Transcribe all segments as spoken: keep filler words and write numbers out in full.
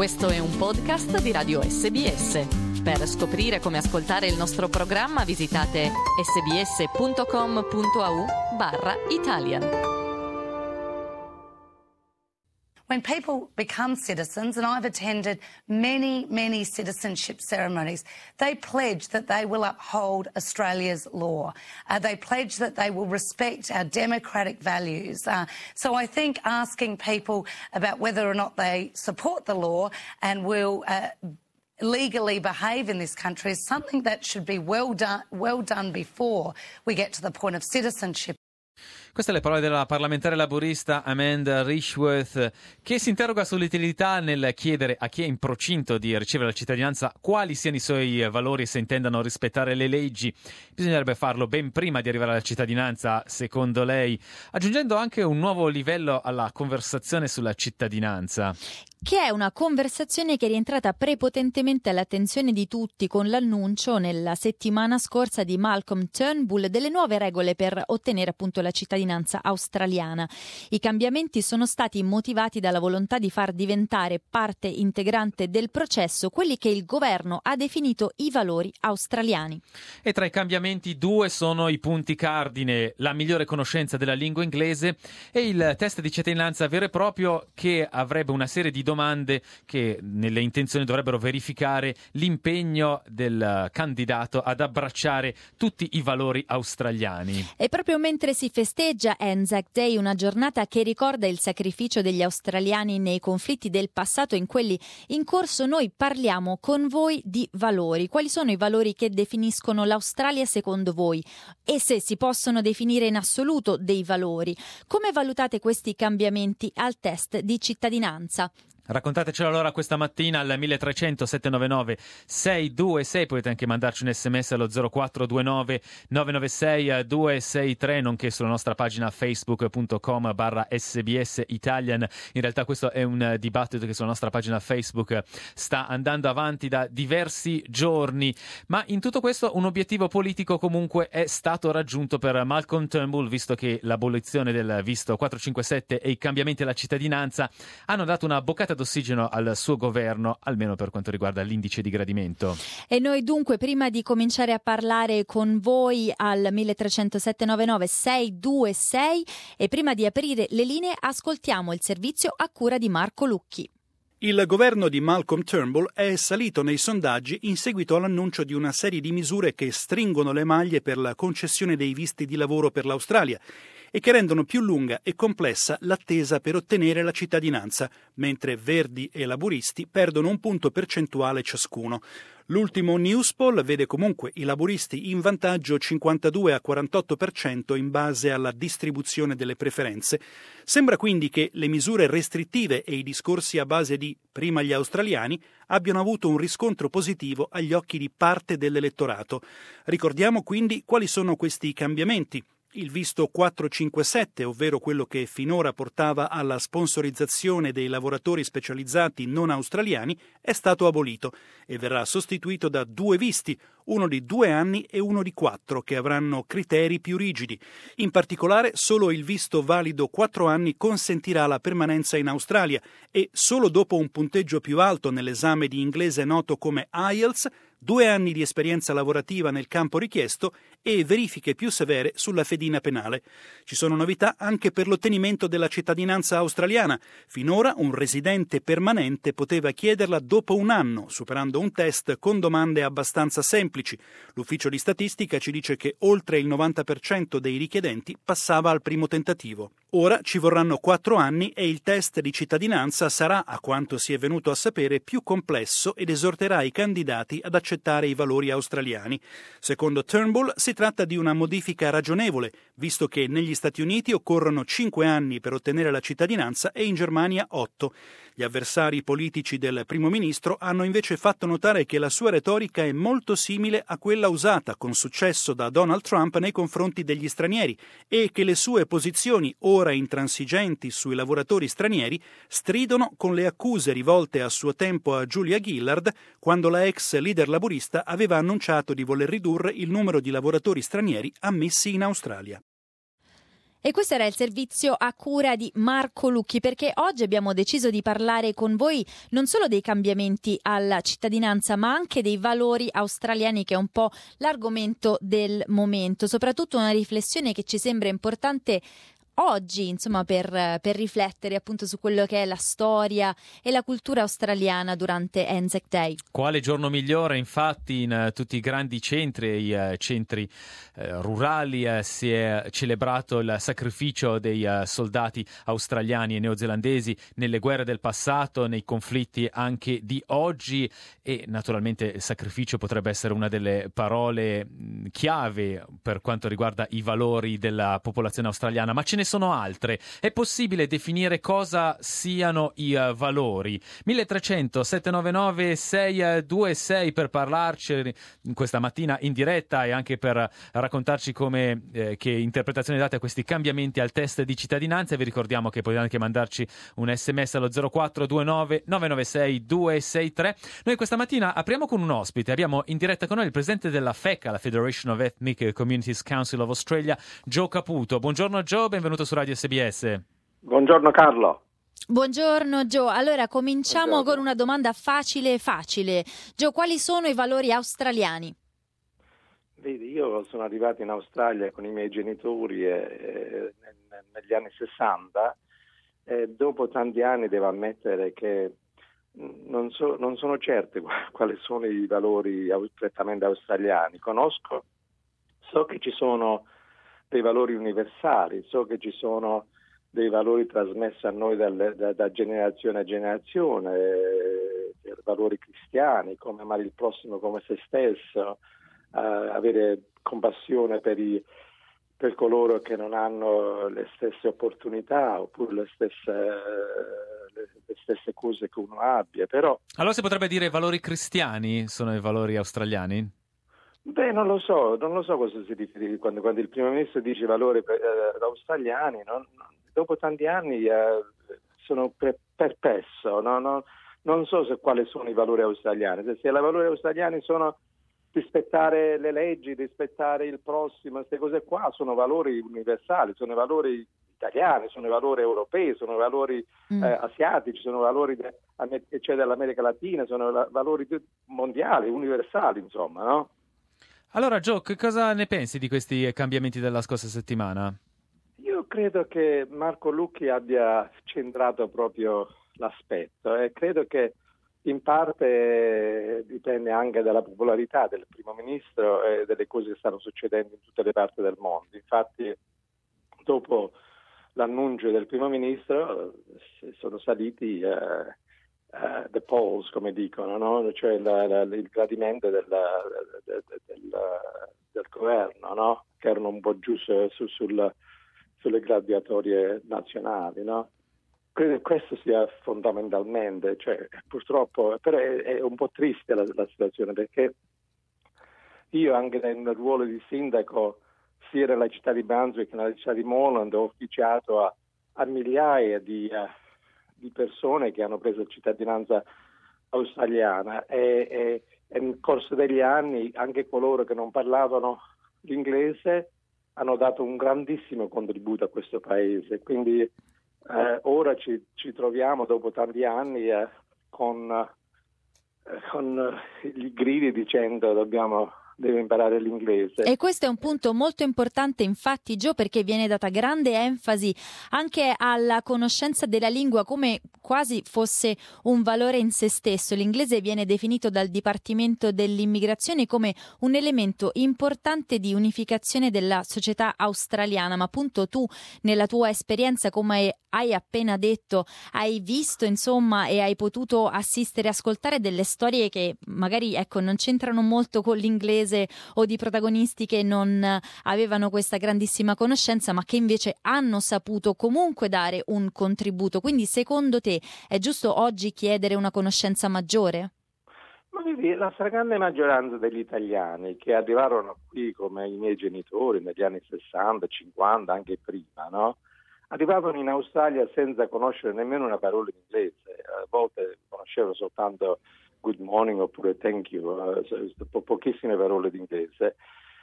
Questo è un podcast di Radio S B S. Per scoprire come ascoltare il nostro programma visitate sbs.com.au barra Italian. When people become citizens, and I've attended many, many citizenship ceremonies, they pledge that they will uphold Australia's law. Uh, they pledge that they will respect our democratic values. Uh, so I think asking people about whether or not they support the law and will uh, legally behave in this country is something that should be well done, well done before we get to the point of citizenship. Queste le parole della parlamentare laburista Amanda Rishworth, che si interroga sull'utilità nel chiedere a chi è in procinto di ricevere la cittadinanza quali siano i suoi valori e se intendano rispettare le leggi. Bisognerebbe farlo ben prima di arrivare alla cittadinanza, secondo lei, aggiungendo anche un nuovo livello alla conversazione sulla cittadinanza. Che è una conversazione che è rientrata prepotentemente all'attenzione di tutti con l'annuncio nella settimana scorsa di Malcolm Turnbull delle nuove regole per ottenere appunto la cittadinanza australiana. I cambiamenti sono stati motivati dalla volontà di far diventare parte integrante del processo quelli che il governo ha definito i valori australiani. E tra i cambiamenti due sono i punti cardine: la migliore conoscenza della lingua inglese e il test di cittadinanza vero e proprio, che avrebbe una serie di domande che nelle intenzioni dovrebbero verificare l'impegno del candidato ad abbracciare tutti i valori australiani. E proprio mentre si festeggia Anzac Day, una giornata che ricorda il sacrificio degli australiani nei conflitti del passato e in quelli in corso, noi parliamo con voi di valori. Quali sono i valori che definiscono l'Australia secondo voi? E se si possono definire in assoluto dei valori? Come valutate questi cambiamenti al test di cittadinanza? Raccontatecelo allora questa mattina al mille trecento sette nove nove sei due sei, potete anche mandarci un sms allo zero quattro due nove nove nove sei due sei tre, nonché sulla nostra pagina facebook.com barra sbs Italian. In realtà questo è un dibattito che sulla nostra pagina Facebook sta andando avanti da diversi giorni, ma in tutto questo un obiettivo politico comunque è stato raggiunto per Malcolm Turnbull, visto che l'abolizione del visto quattrocentocinquantasette e i cambiamenti alla cittadinanza hanno dato una boccata d'ossigeno al suo governo, almeno per quanto riguarda l'indice di gradimento. E noi dunque, prima di cominciare a parlare con voi al mille trecento sette nove nove sei due sei e prima di aprire le linee, ascoltiamo il servizio a cura di Marco Lucchi. Il governo di Malcolm Turnbull è salito nei sondaggi in seguito all'annuncio di una serie di misure che stringono le maglie per la concessione dei visti di lavoro per l'Australia e che rendono più lunga e complessa l'attesa per ottenere la cittadinanza, mentre Verdi e Laburisti perdono un punto percentuale ciascuno. L'ultimo Newspoll vede comunque i laburisti in vantaggio cinquantadue a quarantotto per cento in base alla distribuzione delle preferenze. Sembra quindi che le misure restrittive e i discorsi a base di prima gli australiani abbiano avuto un riscontro positivo agli occhi di parte dell'elettorato. Ricordiamo quindi quali sono questi cambiamenti. Il visto quattrocentocinquantasette, ovvero quello che finora portava alla sponsorizzazione dei lavoratori specializzati non australiani, è stato abolito e verrà sostituito da due visti, uno di due anni e uno di quattro, che avranno criteri più rigidi. In particolare, solo il visto valido quattro anni consentirà la permanenza in Australia e solo dopo un punteggio più alto nell'esame di inglese noto come I E L T S, due anni di esperienza lavorativa nel campo richiesto e verifiche più severe sulla fedina penale. Ci sono novità anche per l'ottenimento della cittadinanza australiana. Finora un residente permanente poteva chiederla dopo un anno, superando un test con domande abbastanza semplici. L'ufficio di statistica ci dice che oltre il novanta per cento dei richiedenti passava al primo tentativo. Ora ci vorranno quattro anni e il test di cittadinanza sarà, a quanto si è venuto a sapere, più complesso ed esorterà i candidati ad accettare i valori australiani. Secondo Turnbull si tratta di una modifica ragionevole, visto che negli Stati Uniti occorrono cinque anni per ottenere la cittadinanza e in Germania otto. Gli avversari politici del primo ministro hanno invece fatto notare che la sua retorica è molto simile a quella usata con successo da Donald Trump nei confronti degli stranieri e che le sue posizioni, ora intransigenti sui lavoratori stranieri, stridono con le accuse rivolte a suo tempo a Julia Gillard quando la ex leader laburista aveva annunciato di voler ridurre il numero di lavoratori stranieri ammessi in Australia. E questo era il servizio a cura di Marco Lucchi, perché oggi abbiamo deciso di parlare con voi non solo dei cambiamenti alla cittadinanza, ma anche dei valori australiani, che è un po' l'argomento del momento, soprattutto una riflessione che ci sembra importante oggi, insomma, per, per riflettere appunto su quello che è la storia e la cultura australiana durante Anzac Day. Quale giorno migliore, infatti, in uh, tutti i grandi centri e i uh, centri uh, rurali uh, si è celebrato il sacrificio dei uh, soldati australiani e neozelandesi nelle guerre del passato, nei conflitti anche di oggi, e naturalmente il sacrificio potrebbe essere una delle parole mh, chiave per quanto riguarda i valori della popolazione australiana, ma ce ne sono altre. È possibile definire cosa siano i uh, valori? milletrecento settecentonovantanove seicentoventisei per parlarci questa mattina in diretta e anche per raccontarci come eh, che interpretazione date a questi cambiamenti al test di cittadinanza. Vi ricordiamo che potete anche mandarci un sms allo zero quattro due nove nove nove sei due sei tre. Noi questa mattina apriamo con un ospite. Abbiamo in diretta con noi il presidente della F E C A, la Federation of Ethnic Communities Council of Australia, Joe Caputo. Buongiorno Joe, benvenuto su Radio S B S. Buongiorno Carlo. Buongiorno Joe, allora cominciamo Buongiorno. con una domanda facile facile. Joe, quali sono i valori australiani? Vedi, io sono arrivato in Australia con i miei genitori eh, eh, negli anni sessanta e dopo tanti anni devo ammettere che non, so, non sono certo quali sono i valori prettamente australiani. Conosco, so che ci sono dei valori universali, so che ci sono dei valori trasmessi a noi dalle, da, da generazione a generazione, eh, valori cristiani, come amare il prossimo come se stesso, eh, avere compassione per, i, per coloro che non hanno le stesse opportunità oppure le stesse, le, le stesse cose che uno abbia. Però, allora si potrebbe dire valori cristiani sono i valori australiani? Beh, non lo so, non lo so cosa si riferisce quando, quando il primo ministro dice valori eh, australiani. Non, dopo tanti anni eh, sono per, perplesso, no? No, non so se quali sono i valori australiani. Se, se i valori australiani sono rispettare le leggi, rispettare il prossimo, queste cose qua sono valori universali, sono valori italiani, sono valori europei, sono valori mm. eh, asiatici, sono valori de, cioè dell'America Latina, sono valori mondiali, universali, insomma, no? Allora Joe, che cosa ne pensi di questi cambiamenti della scorsa settimana? Io credo che Marco Lucchi abbia centrato proprio l'aspetto e credo che in parte dipende anche dalla popolarità del primo ministro e delle cose che stanno succedendo in tutte le parti del mondo. Infatti dopo l'annuncio del primo ministro sono saliti eh, Uh, the polls, come dicono, no? Cioè la, la, il gradimento della, del, del, del governo, no? Che erano un po' giù su, su, sul, sulle graduatorie nazionali, no? Credo che questo sia fondamentalmente, cioè purtroppo, però è, è un po' triste la, la situazione, perché io anche nel ruolo di sindaco sia nella città di Brunswick che nella città di Moreland ho ufficiato a, a migliaia di uh, di persone che hanno preso cittadinanza australiana e, e, e nel corso degli anni anche coloro che non parlavano l'inglese hanno dato un grandissimo contributo a questo paese. Quindi eh, ora ci, ci troviamo dopo tanti anni eh, con, eh, con i gridi dicendo dobbiamo deve imparare l'inglese. E questo è un punto molto importante, infatti, Joe, perché viene data grande enfasi anche alla conoscenza della lingua come quasi fosse un valore in se stesso. L'inglese viene definito dal Dipartimento dell'Immigrazione come un elemento importante di unificazione della società australiana, ma appunto tu nella tua esperienza, come hai appena detto, hai visto insomma e hai potuto assistere e ascoltare delle storie che magari ecco non c'entrano molto con l'inglese o di protagonisti che non avevano questa grandissima conoscenza ma che invece hanno saputo comunque dare un contributo. Quindi secondo te è giusto oggi chiedere una conoscenza maggiore? Ma vedi, la stragrande maggioranza degli italiani che arrivarono qui come i miei genitori negli anni sessanta, cinquanta, anche prima, no? Arrivavano in Australia senza conoscere nemmeno una parola in inglese, a volte conoscevano soltanto good morning oppure thank you, uh, po- pochissime parole d'inglese.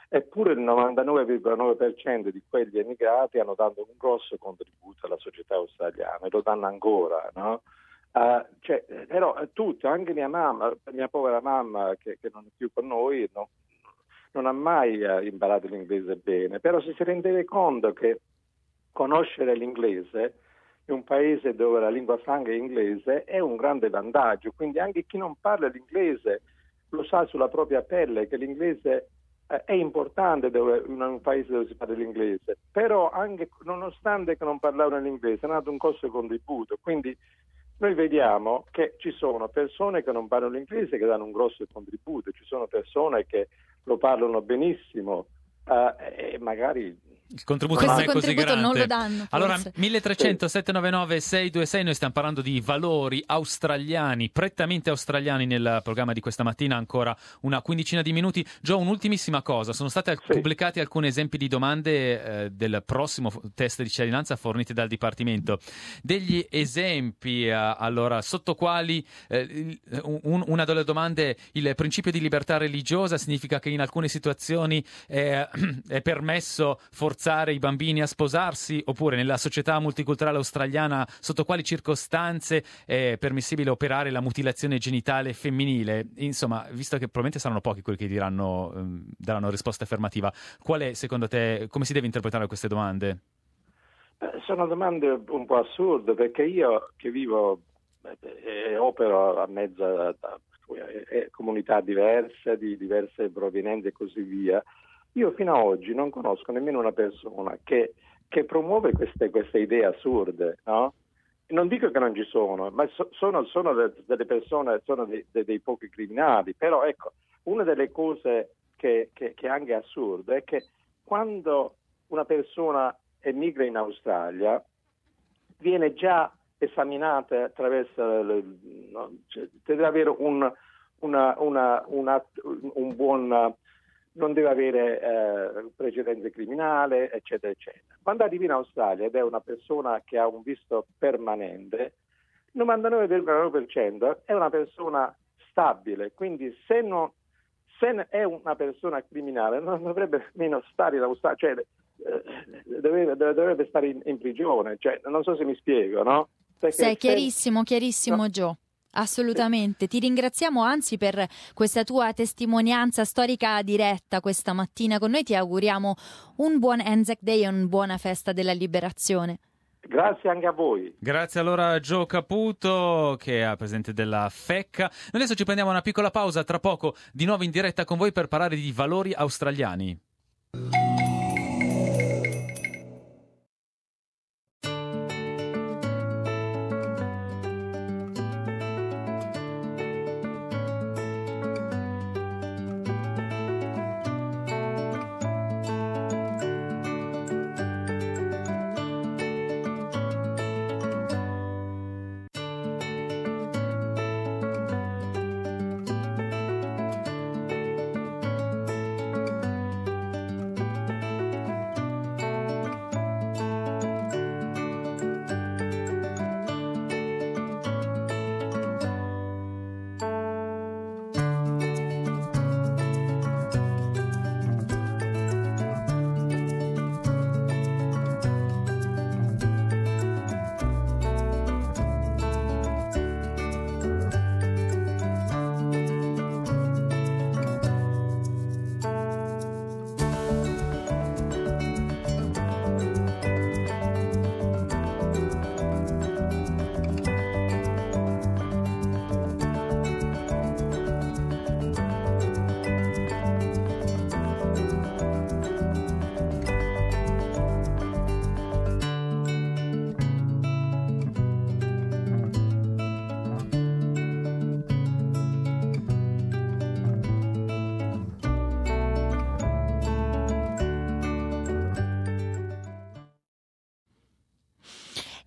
eppure il novantanove virgola nove per cento di quegli emigrati hanno dato un grosso contributo alla società australiana e lo danno ancora, no? Uh, cioè, però tutti, anche mia mamma, mia povera mamma che, che non è più con noi, no, non ha mai uh, imparato l'inglese bene, però se si rendeva conto che conoscere l'inglese in un paese dove la lingua franca è inglese è un grande vantaggio, quindi anche chi non parla l'inglese lo sa sulla propria pelle che l'inglese eh, è importante dove, in un paese dove si parla l'inglese, però anche nonostante che non parlavano l'inglese hanno dato un grosso contributo, quindi noi vediamo che ci sono persone che non parlano l'inglese che danno un grosso contributo, ci sono persone che lo parlano benissimo eh, e magari il contributo non è così grande. Non lo danno, forse. Allora, mille trecento settecentonovantanove seicentoventisei, noi stiamo parlando di valori australiani, prettamente australiani nel programma di questa mattina, ancora una quindicina di minuti. Gio, un'ultimissima cosa, sono stati sì. pubblicati alcuni esempi di domande eh, del prossimo test di cittadinanza forniti dal Dipartimento. Degli esempi, eh, allora, sotto quali eh, un, una delle domande, il principio di libertà religiosa significa che in alcune situazioni eh, è permesso forzare i bambini a sposarsi, oppure nella società multiculturale australiana sotto quali circostanze è permissibile operare la mutilazione genitale femminile. Insomma, visto che probabilmente saranno pochi quelli che diranno um, daranno risposta affermativa, qual è secondo te, come si deve interpretare queste domande? Eh, sono domande un po' assurde, perché io che vivo e opero a mezzo a, a, a comunità diverse, di diverse provenienze e così via, io fino ad oggi non conosco nemmeno una persona che, che promuove queste, queste idee assurde, no? Non dico che non ci sono, ma so, sono, sono delle persone, sono dei, dei, dei pochi criminali, però ecco, una delle cose che, che, che è anche assurda è che quando una persona emigra in Australia viene già esaminata attraverso, no, cioè, deve avere un, una, una, una, un buon... non deve avere eh, precedente criminale, eccetera, eccetera. Quando arrivi in Australia ed è una persona che ha un visto permanente, il novantanove virgola nove per cento è una persona stabile, quindi se, non, se è una persona criminale non dovrebbe nemmeno stare in Australia, cioè eh, dovrebbe, dovrebbe stare in, in prigione, cioè, non so se mi spiego, no? Perché Sei chiarissimo, chiarissimo, no? Gio. Assolutamente, ti ringraziamo anzi per questa tua testimonianza storica diretta questa mattina con noi, ti auguriamo un buon Anzac Day e una buona festa della liberazione. Grazie anche a voi. Grazie allora a Gio Caputo, che è presidente della F E C A. Noi adesso ci prendiamo una piccola pausa, tra poco di nuovo in diretta con voi per parlare di valori australiani.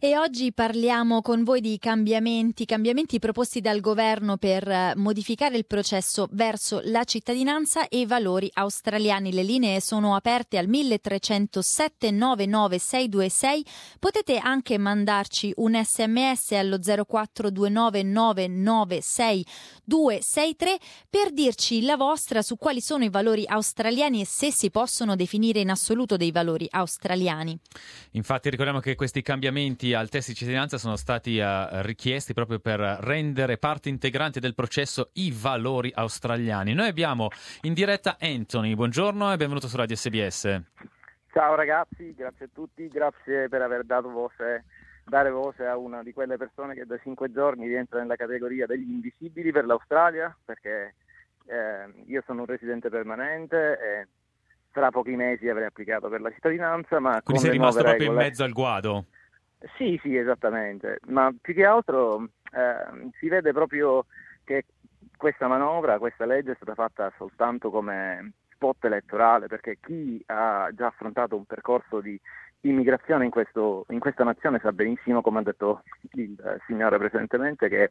E oggi parliamo con voi di cambiamenti, cambiamenti proposti dal governo per eh, modificare il processo verso la cittadinanza e i valori australiani. Le linee sono aperte al mille trecento sette nove nove sei due sei. Potete anche mandarci un sms allo zero quattro due nove nove nove sei due sei tre per dirci la vostra su quali sono i valori australiani e se si possono definire in assoluto dei valori australiani. Infatti ricordiamo che questi cambiamenti al test di cittadinanza sono stati uh, richiesti proprio per rendere parte integrante del processo i valori australiani. Noi abbiamo in diretta Anthony, buongiorno e benvenuto su Radio S B S. Ciao ragazzi, grazie a tutti, grazie per aver dato voce, dare voce a una di quelle persone che da cinque giorni rientra nella categoria degli invisibili per l'Australia, perché eh, io sono un residente permanente e tra pochi mesi avrei applicato per la cittadinanza, ma quindi con sei le rimasto nuove proprio regole... in mezzo al guado? Sì, sì, esattamente, ma più che altro eh, si vede proprio che questa manovra, questa legge è stata fatta soltanto come spot elettorale, perché chi ha già affrontato un percorso di immigrazione in, questo, in questa nazione sa benissimo, come ha detto il signore precedentemente, che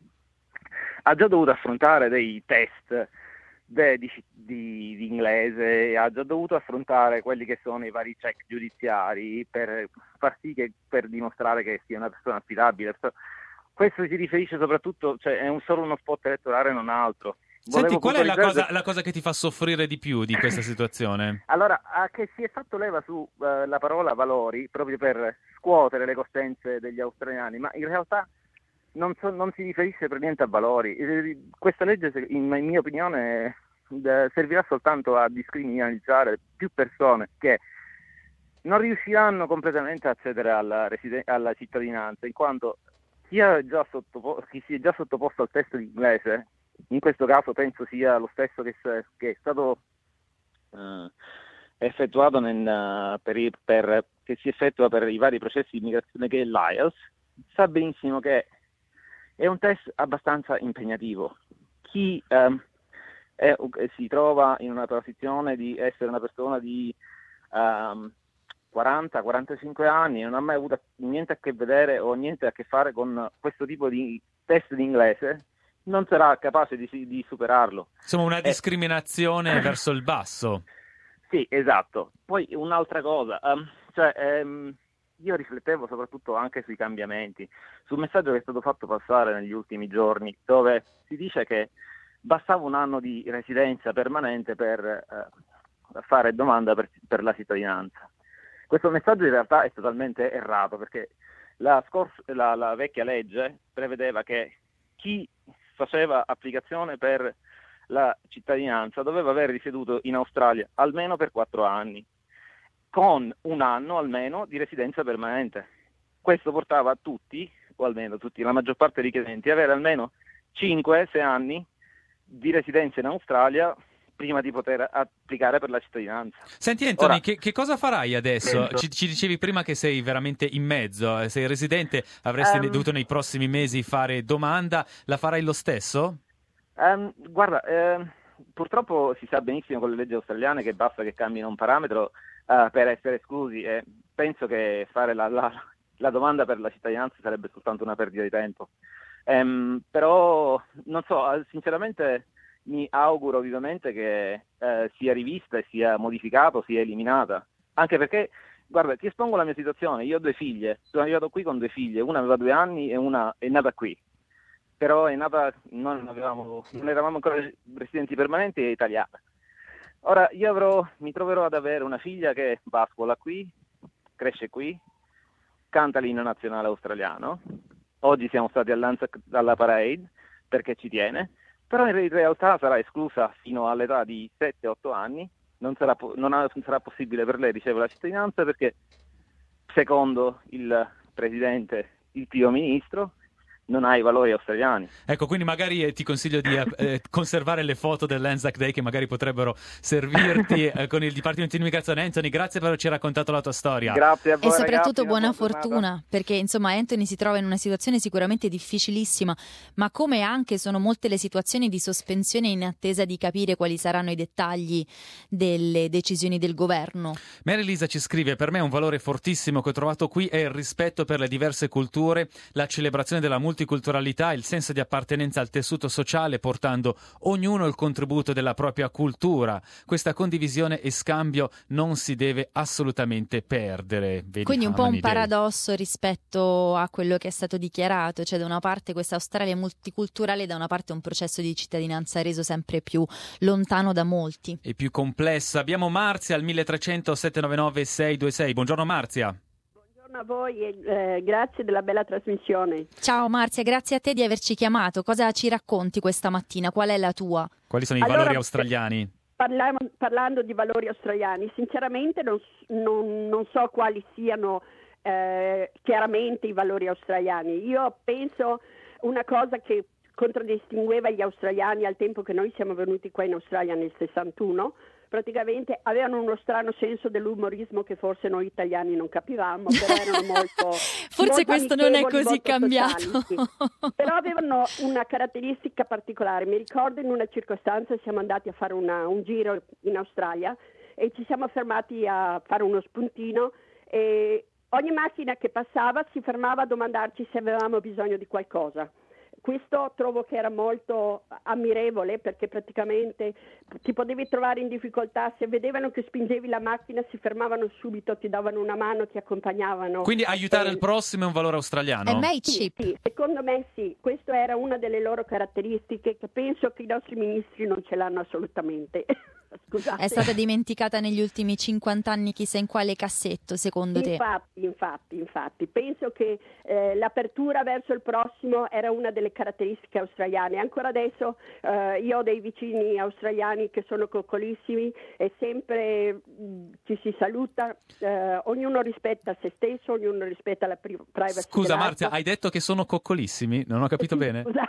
ha già dovuto affrontare dei test de, di, di, di inglese, ha già dovuto affrontare quelli che sono i vari check giudiziari per far sì che per dimostrare che sia una persona affidabile. Questo si riferisce soprattutto, cioè è un, solo uno spot elettorale, non altro. Senti, Volevo qual è la puntualizzare- cosa, la cosa che ti fa soffrire di più di questa situazione? Allora, a che si è fatto leva su uh, la parola valori proprio per scuotere le coscienze degli australiani, ma in realtà non, so, non si riferisce per niente a valori. Eh, Questa legge, se- in, in mia opinione, eh, servirà soltanto a discriminalizzare più persone che non riusciranno completamente a accedere alla, residen- alla cittadinanza, in quanto chi, è già sottopo- chi si è già sottoposto al test di inglese, in questo caso penso sia lo stesso che, s- che è stato uh, effettuato nel, per, i- per, che si effettua per i vari processi di immigrazione, che è l'I E L T S, sa benissimo che è un test abbastanza impegnativo. Chi um, è, si trova in una posizione di essere una persona di um, quaranta quarantacinque anni, non ha mai avuto niente a che vedere o niente a che fare con questo tipo di test di inglese, non sarà capace di, di superarlo. Insomma, una Eh. discriminazione verso il basso. Sì, esatto. Poi un'altra cosa, um, cioè, um, io riflettevo soprattutto anche sui cambiamenti, sul messaggio che è stato fatto passare negli ultimi giorni, dove si dice che bastava un anno di residenza permanente per uh, fare domanda per, per la cittadinanza. Questo messaggio in realtà è totalmente errato, perché la, scors- la, la vecchia legge prevedeva che chi faceva applicazione per la cittadinanza doveva aver risieduto in Australia almeno per quattro anni, con un anno almeno di residenza permanente. Questo portava a tutti, o almeno tutti, la maggior parte dei richiedenti, ad avere almeno cinque sei anni di residenza in Australia prima di poter applicare per la cittadinanza. Senti Anthony, Ora, che, che cosa farai adesso? penso- Ci, ci dicevi prima che sei veramente in mezzo, eh, sei residente, avresti Ehm. dovuto nei prossimi mesi fare domanda, la farai lo stesso? Um, guarda, eh, purtroppo si sa benissimo con le leggi australiane che basta che cambino un parametro uh, per essere esclusi, e penso che fare la, la, la domanda per la cittadinanza sarebbe soltanto una perdita di tempo. Um, però, non so, sinceramente mi auguro vivamente che eh, sia rivista e sia modificato, sia eliminata, anche perché, guarda, ti espongo la mia situazione, io ho due figlie, sono arrivato qui con due figlie, una aveva due anni e una è nata qui. Però è nata, non, avevamo, non eravamo ancora residenti permanenti, è italiana. Ora io avrò, mi troverò ad avere una figlia che va a scuola qui, cresce qui, canta l'inno nazionale australiano. Oggi siamo stati all'Anzac alla parade perché ci tiene, però in realtà sarà esclusa fino all'età di sette otto anni, non sarà, non, ha, non sarà possibile per lei ricevere la cittadinanza perché, secondo il presidente, il primo ministro, non hai i valori australiani. Ecco, quindi magari eh, ti consiglio di eh, conservare le foto dell'Anzac Day che magari potrebbero servirti eh, con il Dipartimento di Immigrazione. Anthony, grazie per averci raccontato la tua storia. Grazie a voi, e soprattutto ragazzi, buona buona fortuna, perché insomma Anthony si trova in una situazione sicuramente difficilissima, ma come anche sono molte le situazioni di sospensione in attesa di capire quali saranno i dettagli delle decisioni del governo. Mary Lisa ci scrive: per me un valore fortissimo che ho trovato qui è il rispetto per le diverse culture, la celebrazione della multiculturalità, il senso di appartenenza al tessuto sociale, portando ognuno il contributo della propria cultura. Questa condivisione e scambio non si deve assolutamente perdere. Vedi, Quindi un po' un Harmony Day. paradosso rispetto a quello che è stato dichiarato, cioè da una parte questa Australia multiculturale, da una parte un processo di cittadinanza reso sempre più lontano da molti. E più complessa. Abbiamo Marzia al milletrecento sette nove nove sei due sei. Buongiorno Marzia. Buongiorno a voi e eh, grazie della bella trasmissione. Ciao Marzia, grazie a te di averci chiamato. Cosa ci racconti questa mattina? Qual è la tua? Quali sono i Allora, valori australiani? Parliamo, parlando di valori australiani, sinceramente non, non, non so quali siano eh, chiaramente i valori australiani. Io penso una cosa che contraddistingueva gli australiani al tempo che noi siamo venuti qua in Australia nel sessantuno, praticamente avevano uno strano senso dell'umorismo che forse noi italiani non capivamo, però erano molto forse molto questo non è amichevoli, così molto cambiato. sociali, sì. Però avevano una caratteristica particolare. Mi ricordo in una circostanza siamo andati a fare una, un giro in Australia e ci siamo fermati a fare uno spuntino e ogni macchina che passava si fermava a domandarci se avevamo bisogno di qualcosa. Questo trovo che era molto ammirevole, perché praticamente ti potevi trovare in difficoltà, se vedevano che spingevi la macchina si fermavano subito, ti davano una mano, ti accompagnavano. Quindi aiutare eh, il prossimo è un valore australiano? È made sì, cheap. sì, secondo me sì, questa era una delle loro caratteristiche che penso che i nostri ministri non ce l'hanno assolutamente. Scusate. È stata dimenticata negli ultimi cinquanta anni, chissà in quale cassetto, secondo te? Infatti, infatti, infatti. Penso che eh, l'apertura verso il prossimo era una delle caratteristiche australiane. Ancora adesso eh, io ho dei vicini australiani che sono coccolissimi e sempre mh, ci si saluta, eh, ognuno rispetta se stesso, ognuno rispetta la pri- privacy. Scusa dell'altro. Marzia, hai detto che sono coccolissimi? Non ho capito bene. Scusa.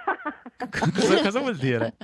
cosa, cosa vuol dire?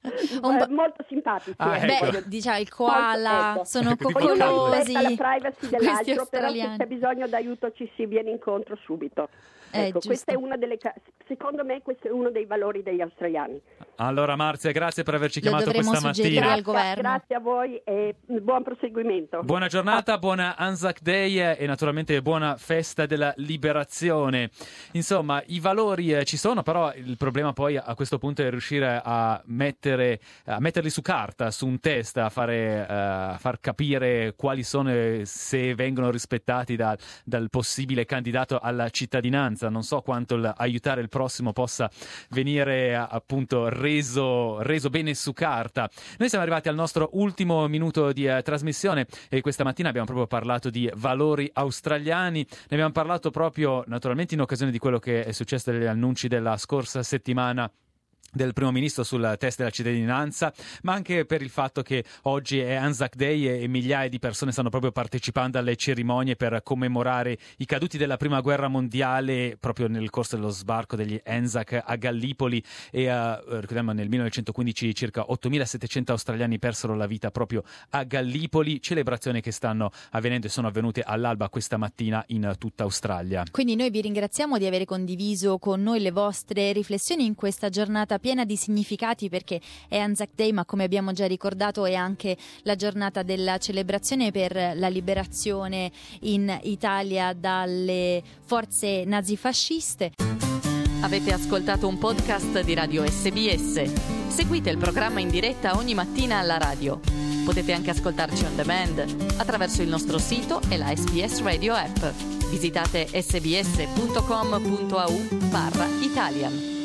Un Eh, po'- molto simpatici. Ah, eh, ecco. voglio Beh, diciamo il koala, Ecco. sono Ecco, tipo Ognuno coccolosi. rispetta la privacy Questi dell'altro, però se australiani. c'è bisogno d'aiuto ci si viene incontro subito. Eh, Ecco, questa è giusto. una delle ca- secondo me questo è uno dei valori degli australiani. Allora Marzia, grazie per averci Lo chiamato dovremo questa suggerire mattina. al governo. Grazie a voi e buon proseguimento. Buona giornata, buona Anzac Day e naturalmente buona festa della liberazione. Insomma, i valori eh, ci sono, però il problema poi a questo punto è riuscire a mettere a metterli su carta, su un test, a fare eh, a far capire quali sono e se vengono rispettati da- dal possibile candidato alla cittadinanza. Non so quanto il aiutare il prossimo possa venire a- appunto reso, reso bene su carta. Noi siamo arrivati al nostro ultimo minuto di eh, trasmissione e questa mattina abbiamo proprio parlato di valori australiani. Ne abbiamo parlato proprio naturalmente in occasione di quello che è successo dagli annunci della scorsa settimana del primo ministro sul test della cittadinanza, ma anche per il fatto che oggi è Anzac Day e migliaia di persone stanno proprio partecipando alle cerimonie per commemorare i caduti della prima guerra mondiale proprio nel corso dello sbarco degli Anzac a Gallipoli e uh, ricordiamo nel millenovecentoquindici circa ottomilasettecento australiani persero la vita proprio a Gallipoli, celebrazioni che stanno avvenendo e sono avvenute all'alba questa mattina in tutta Australia. Quindi noi vi ringraziamo di aver condiviso con noi le vostre riflessioni in questa giornata piena di significati, perché è Anzac Day, ma come abbiamo già ricordato è anche la giornata della celebrazione per la liberazione in Italia dalle forze nazifasciste. Avete ascoltato un podcast di Radio S B S. Seguite il programma in diretta ogni mattina alla radio. Potete anche ascoltarci on demand attraverso il nostro sito e la S B S Radio app. Visitate sbs punto com punto a u barra Italian.